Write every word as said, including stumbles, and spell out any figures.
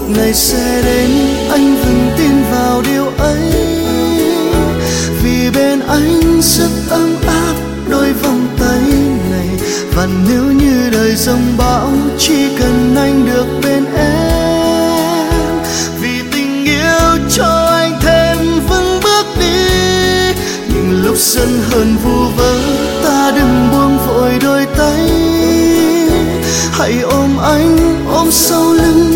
ngày sẽ đến, anh vững tin vào điều ấy. Vì bên anh rất ấm áp đôi vòng tay này, và nếu như đời giông bão chỉ cần anh được bên em. Vì tình yêu cho anh thêm vững bước đi, những lúc giận hờn vu vơ ta đừng buông vội đôi tay. Hãy ôm anh, ôm sau lưng